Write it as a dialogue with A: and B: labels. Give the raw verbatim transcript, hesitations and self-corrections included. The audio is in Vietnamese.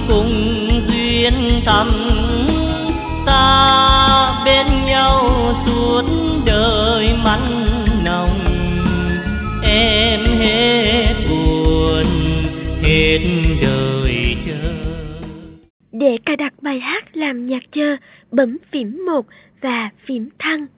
A: cùng duyên thắm, ta bên nhau suốt đời mặn nồng. Em hết buồn, hết đời chờ.
B: Để cài đặt bài hát làm nhạc chờ, bấm phím một và phím thăng.